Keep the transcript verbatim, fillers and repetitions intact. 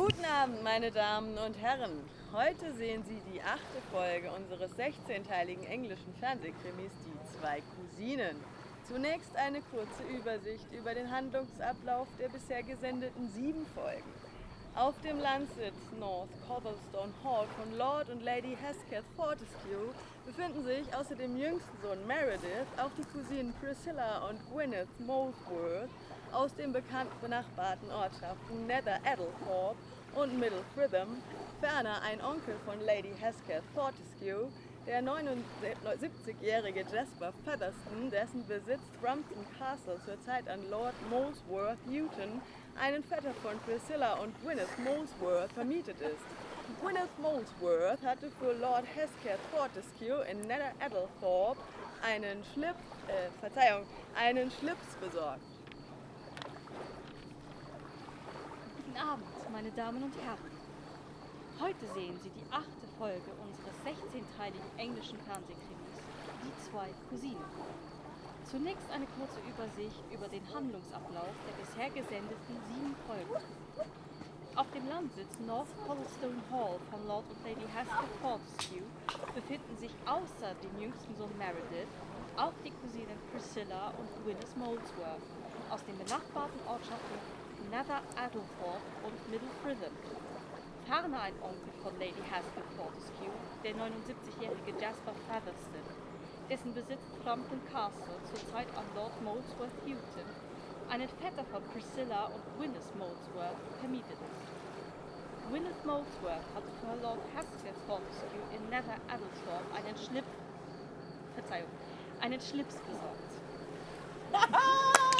Guten Abend, meine Damen und Herren. Heute sehen Sie die achte Folge unseres sechzehnteiligen englischen Fernsehkrimis Die zwei Cousinen. Zunächst eine kurze Übersicht über den Handlungsablauf der bisher gesendeten sieben Folgen. Auf dem Landsitz North Cobblestone Hall von Lord und Lady Hesketh Fortescue befinden sich außer dem jüngsten Sohn Meredith auch die Cousinen Priscilla und Gwyneth Molesworth aus den bekannten benachbarten Ortschaften Nether Adelthorpe und Middle Fritham, ferner ein Onkel von Lady Hesketh Fortescue, der neunundsiebzigjährige Jasper Featherston, dessen Besitz Brompton Castle zur Zeit an Lord Molesworth Houghton, einen Vetter von Priscilla und Gwyneth Molesworth, vermietet ist. Gwyneth Molesworth hatte für Lord Hesketh Fortescue in Nether Adelthorpe einen Schlips, äh, Verzeihung, einen Schlips besorgt. Guten Abend, meine Damen und Herren. Heute sehen Sie die achte Folge unseres sechzehnteiligen englischen Fernsehkrimis, Die zwei Cousinen. Zunächst eine kurze Übersicht über den Handlungsablauf der bisher gesendeten sieben Folgen. Auf dem Landsitz North Cobblestone Hall von Lord und Lady Hesketh Fortescue befinden sich außer dem jüngsten Sohn Meredith auch die Cousinen Priscilla und Gwyneth Molesworth aus den benachbarten Ortschaften Nether Adelthorpe und Middle Fritham. Ferner ein Onkel von Lady Hesketh Fortescue, der neunundsiebzigjährige Jasper Featherston, dessen Besitz Brompton Castle zur Zeit an Lord Molesworth Houghton, einen Vetter von Priscilla und Gwyneth Molesworth, vermietet ist. Gwyneth Molesworth hatte für Lord Hesketh Fortescue in Nether Adelthorpe einen Schlips, Verzeihung, einen Schlips besorgt.